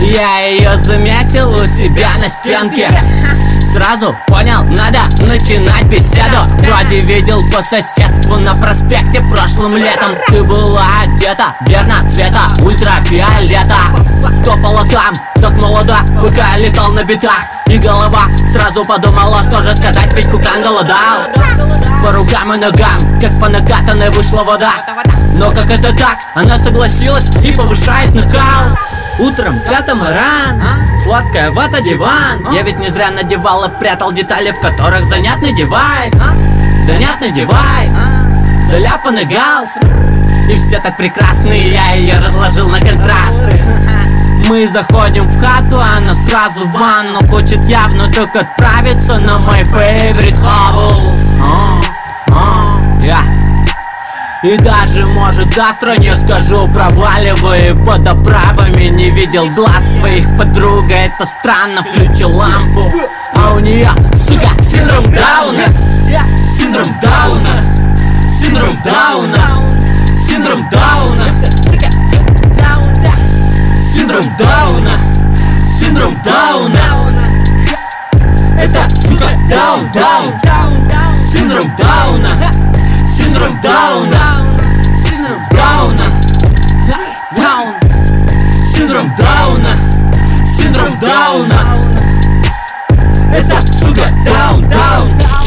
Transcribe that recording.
Я ее заметил у себя на стенке. Сразу понял, надо начинать беседу. Вроде видел по соседству на проспекте прошлым летом. Ты была одета, верно, цвета ультрафиолета. Топала там, как молода, пока я летал на битах. И голова сразу подумала, что же сказать, ведь Кукан голодал. По рукам и ногам, как по накатанной вышла вода. Но как это так? Она согласилась и повышает накал. Утром катамаран, сладкая вата диван. Я ведь не зря надевал и прятал детали, в которых занятный девайс. Занятный девайс, заляпанный галстук. И все так прекрасно, и я ее разложил на контрасты. Мы заходим в хату, она сразу в ванну. Хочет явно только отправиться на мой favorite hobble. И даже, может, завтра не скажу, проваливаю под оправами. Не видел глаз твоих, подруга, это странно, включил лампу. А у нее, сука, синдром Дауна. Синдром Дауна. Синдром Дауна. Синдром Дауна. Синдром Дауна. Синдром Дауна. Это, сука, даун, даун. Синдром Дауна. Синдром Дауна. Синдром Дауна. Даун. Синдром Дауна. Синдром Дауна. Это, сука, даун, даун.